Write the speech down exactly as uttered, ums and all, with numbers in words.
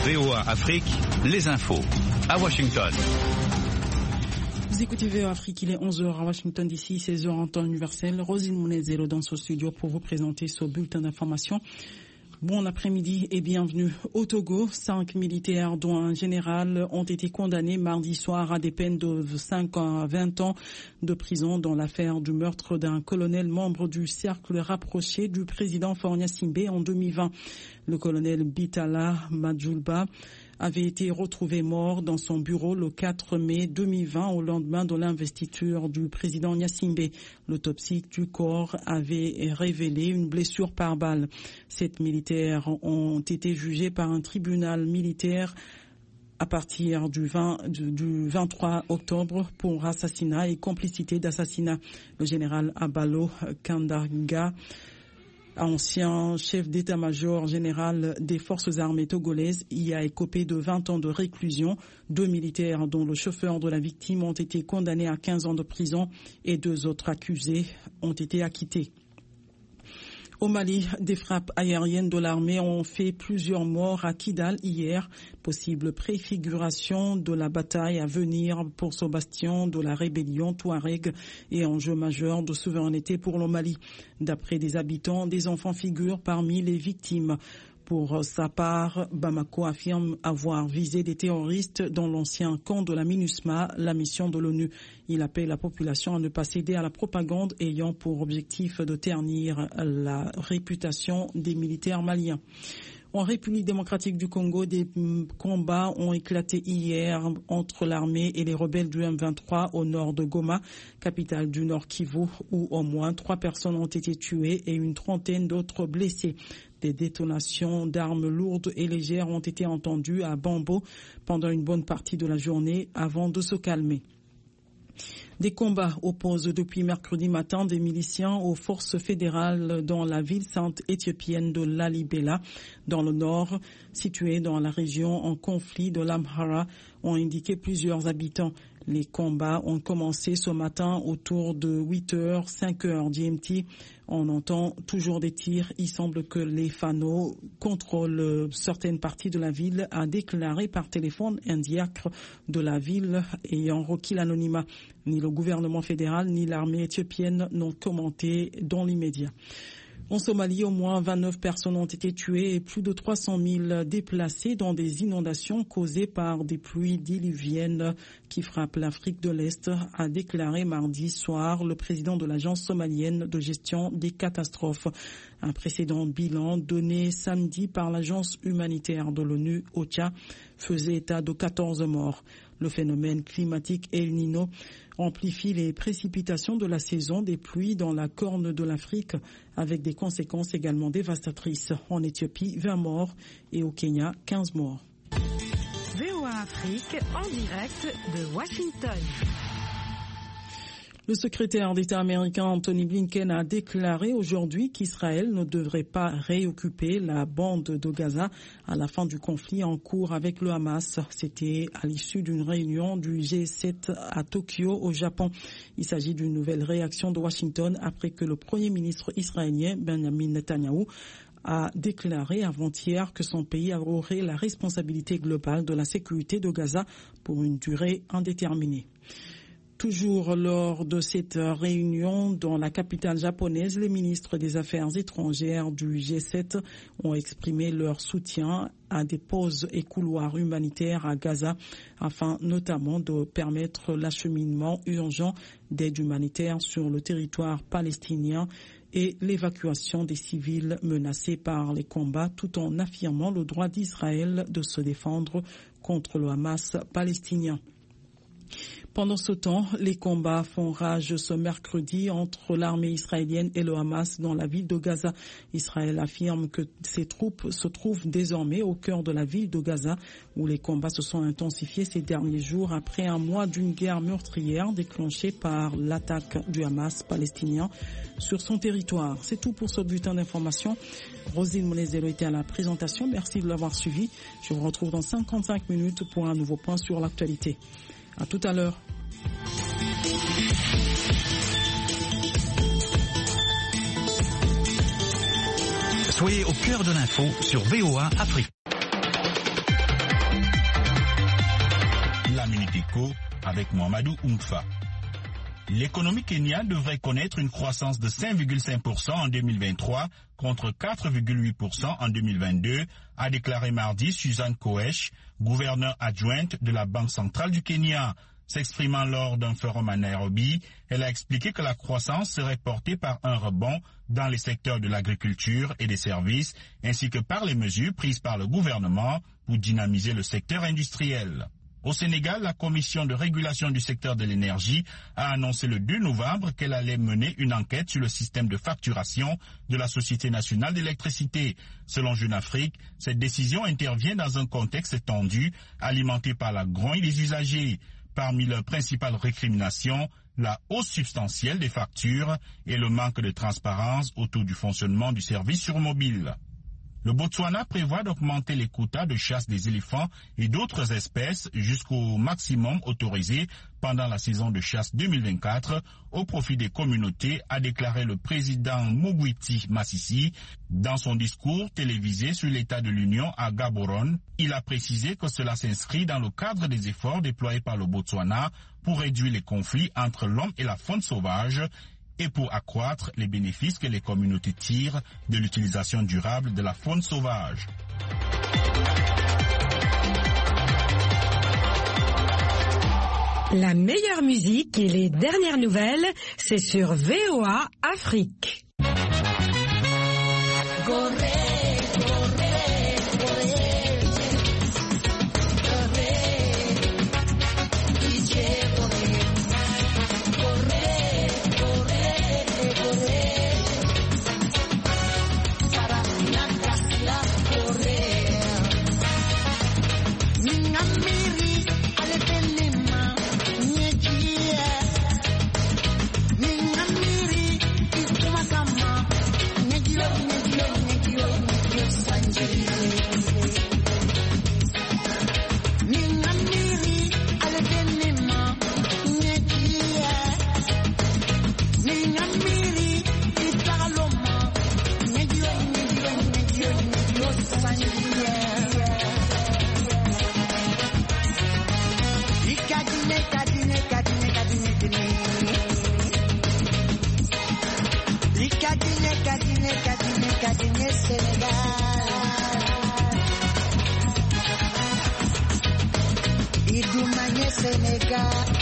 V O A Afrique, les infos. À Washington. Vous écoutez V O A Afrique, il est onze heures à Washington D C, seize heures en temps universel. Rosine Mounezero dans ce studio pour vous présenter ce bulletin d'information. Bon après-midi et bienvenue au Togo. Cinq militaires, dont un général, ont été condamnés mardi soir à des peines de cinq à vingt ans de prison dans l'affaire du meurtre d'un colonel membre du cercle rapproché du président Faure Gnassingbé en deux mille vingt. Le colonel Bitala Madjoulba avait été retrouvé mort dans son bureau le quatre mai deux mille vingt au lendemain de l'investiture du président Gnassingbé. L'autopsie du corps avait révélé une blessure par balle. Sept militaires ont été jugés par un tribunal militaire à partir du, vingt, du, du vingt-trois octobre pour assassinat et complicité d'assassinat. Le général Abalo Kandaga, ancien chef d'état-major général des forces armées togolaises, y a écopé de vingt ans de réclusion. Deux militaires, dont le chauffeur de la victime, ont été condamnés à quinze ans de prison et deux autres accusés ont été acquittés. Au Mali, des frappes aériennes de l'armée ont fait plusieurs morts à Kidal hier. Possible préfiguration de la bataille à venir pour ce bastion de la rébellion Touareg et enjeu majeur de souveraineté pour le Mali. D'après des habitants, des enfants figurent parmi les victimes. Pour sa part, Bamako affirme avoir visé des terroristes dans l'ancien camp de la MINUSMA, la mission de l'ONU. Il appelle la population à ne pas céder à la propagande ayant pour objectif de ternir la réputation des militaires maliens. En République démocratique du Congo, des combats ont éclaté hier entre l'armée et les rebelles du M vingt-trois au nord de Goma, capitale du Nord Kivu, où au moins trois personnes ont été tuées et une trentaine d'autres blessées. Des détonations d'armes lourdes et légères ont été entendues à Bambo pendant une bonne partie de la journée avant de se calmer. Des combats opposent depuis mercredi matin des miliciens aux forces fédérales dans la ville sainte éthiopienne de Lalibela, dans le nord, située dans la région en conflit de l'Amhara, ont indiqué plusieurs habitants. Les combats ont commencé ce matin autour de huit heures, cinq heures G M T. On entend toujours des tirs. Il semble que les Fano contrôlent certaines parties de la ville, a déclaré par téléphone un diacre de la ville ayant requis l'anonymat. Ni le gouvernement fédéral ni l'armée éthiopienne n'ont commenté dans l'immédiat. En Somalie, au moins vingt-neuf personnes ont été tuées et plus de trois cent mille déplacés dans des inondations causées par des pluies diluviennes qui frappent l'Afrique de l'Est, a déclaré mardi soir le président de l'agence somalienne de gestion des catastrophes. Un précédent bilan donné samedi par l'agence humanitaire de l'ONU, OCHA, faisait état de quatorze morts. Le phénomène climatique El Niño amplifie les précipitations de la saison des pluies dans la corne de l'Afrique, avec des conséquences également dévastatrices. En Éthiopie, vingt morts et au Kenya, quinze morts. V O A Afrique en direct de Washington. Le secrétaire d'État américain Anthony Blinken a déclaré aujourd'hui qu'Israël ne devrait pas réoccuper la bande de Gaza à la fin du conflit en cours avec le Hamas. C'était à l'issue d'une réunion du G sept à Tokyo, au Japon. Il s'agit d'une nouvelle réaction de Washington après que le Premier ministre israélien Benjamin Netanyahou a déclaré avant-hier que son pays aurait la responsabilité globale de la sécurité de Gaza pour une durée indéterminée. Toujours lors de cette réunion dans la capitale japonaise, les ministres des Affaires étrangères du G sept ont exprimé leur soutien à des pauses et couloirs humanitaires à Gaza afin notamment de permettre l'acheminement urgent d'aide humanitaire sur le territoire palestinien et l'évacuation des civils menacés par les combats, tout en affirmant le droit d'Israël de se défendre contre le Hamas palestinien. Pendant ce temps, les combats font rage ce mercredi entre l'armée israélienne et le Hamas dans la ville de Gaza. Israël affirme que ses troupes se trouvent désormais au cœur de la ville de Gaza, où les combats se sont intensifiés ces derniers jours après un mois d'une guerre meurtrière déclenchée par l'attaque du Hamas palestinien sur son territoire. C'est tout pour ce bulletin d'information. Rosine Mounezero était à la présentation. Merci de l'avoir suivi. Je vous retrouve dans cinquante-cinq minutes pour un nouveau point sur l'actualité. À tout à l'heure. Soyez au cœur de l'info sur V O A Afrique. infos avec Mohamedou Oumfa. L'économie kenyane devrait connaître une croissance de cinq virgule cinq pour cent en deux mille vingt-trois contre quatre virgule huit pour cent en deux mille vingt-deux, a déclaré mardi Susan Koech, gouverneure adjointe de la Banque centrale du Kenya. S'exprimant lors d'un forum à Nairobi, elle a expliqué que la croissance serait portée par un rebond dans les secteurs de l'agriculture et des services, ainsi que par les mesures prises par le gouvernement pour dynamiser le secteur industriel. Au Sénégal, la Commission de régulation du secteur de l'énergie a annoncé le deux novembre qu'elle allait mener une enquête sur le système de facturation de la Société nationale d'électricité. Selon Jeune Afrique, cette décision intervient dans un contexte tendu, alimenté par la grogne des usagers. Parmi leurs principales récriminations, la hausse substantielle des factures et le manque de transparence autour du fonctionnement du service sur mobile. Le Botswana prévoit d'augmenter les quotas de chasse des éléphants et d'autres espèces jusqu'au maximum autorisé pendant la saison de chasse deux mille vingt-quatre au profit des communautés, a déclaré le président Mugwiti Masisi dans son discours télévisé sur l'état de l'Union à Gaborone. Il a précisé que cela s'inscrit dans le cadre des efforts déployés par le Botswana pour réduire les conflits entre l'homme et la faune sauvage et pour accroître les bénéfices que les communautés tirent de l'utilisation durable de la faune sauvage. La meilleure musique et les dernières nouvelles, c'est sur V O A Afrique. Sénégal.